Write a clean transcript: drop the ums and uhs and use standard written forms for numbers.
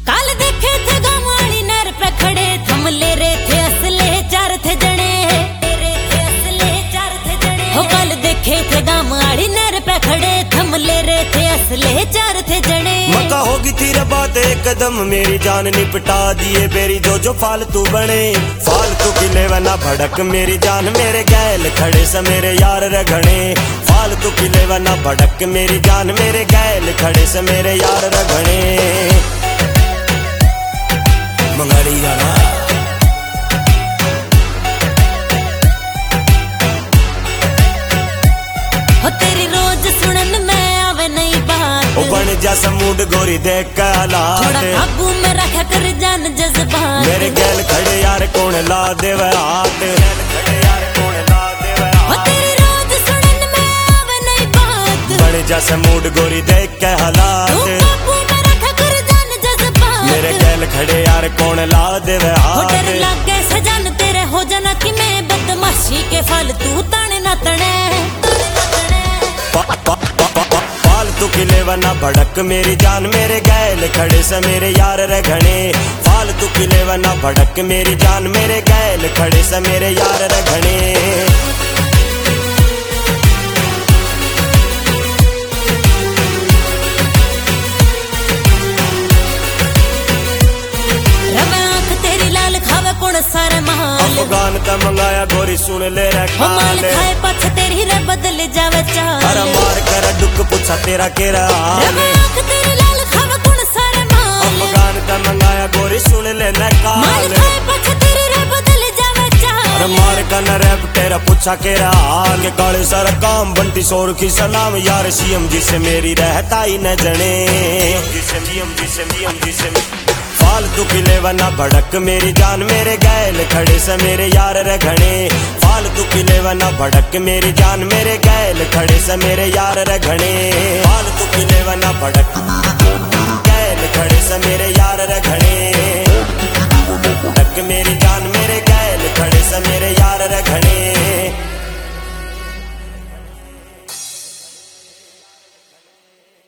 काल देखे थे गांवाली नर पे खड़े, थम ले रहे थे असले चार थे जने, हो कल देखे थे गांवाली नर पे खड़े, थम ले रहे थे असले चार थे जने। मक्का होगी तेरा बात एक कदम, मेरी जान निपटा दिए बेरी जो फालतू बने। फालतू की लेवना भड़क मेरी जान, मेरे गैल खड़े स मेरे यार रगड़े। फालतू की लेवना भड़क मेरी जान, मेरे गैल खड़े स मेरे यार रगड़े। मंगड़िया ना हो तेरी रोज सुनन में आवे नई बात, ओ बन जा समूड गोरी देख के हालात, थोड़ा काबू में रखा कर जान जज्बात। मेरे गैल खड़े यार कौन ला देवे हाथ, हो तेरी रोज सुनन में आवे नई बात, बन जा समूड गोरी देख के हालात, तू काबू में रखा कर जान जज्बात। मेरे गैल खड़े यार कौन ला देवे हो हाथ। डर लागे सजन तेरे हो जाना कि मैं बदमाशी के फल तू ताने ना तने। फालतू की लेवना भड़क मेरी जान, मेरे गैल खड़े स मेरे यार रगड़े। फालतू की लेवना भड़क मेरी जान, मेरे गैल खड़े स मेरे यार रगड़े। सारे महाल अफगान का मंगाया गोरी सुन ले माल खाए पछ तेरी रे बदल जावे चाल। अरे मार कर दुख पूछा तेरा केरा हाल, तेरी लाल खावे कौन सारे माल। अफगान का मंगाया गोरी सुन ले माल नकाल, खाए पछ तेरी रे बदल जावे चाल। अरे मार कर न रैप तेरा पूछा केरा हाल। के काले सारा काम बंटी शोर की सलाम यार, सीएम जी से मेरी रहता ही न जने। फालतू की लेवना भड़क मेरी जान, मेरे गैल खड़े स मेरे यार रगड़े। फालतू की लेवना भड़क मेरी जान, मेरे गैल खड़े स मेरे यार रगड़े।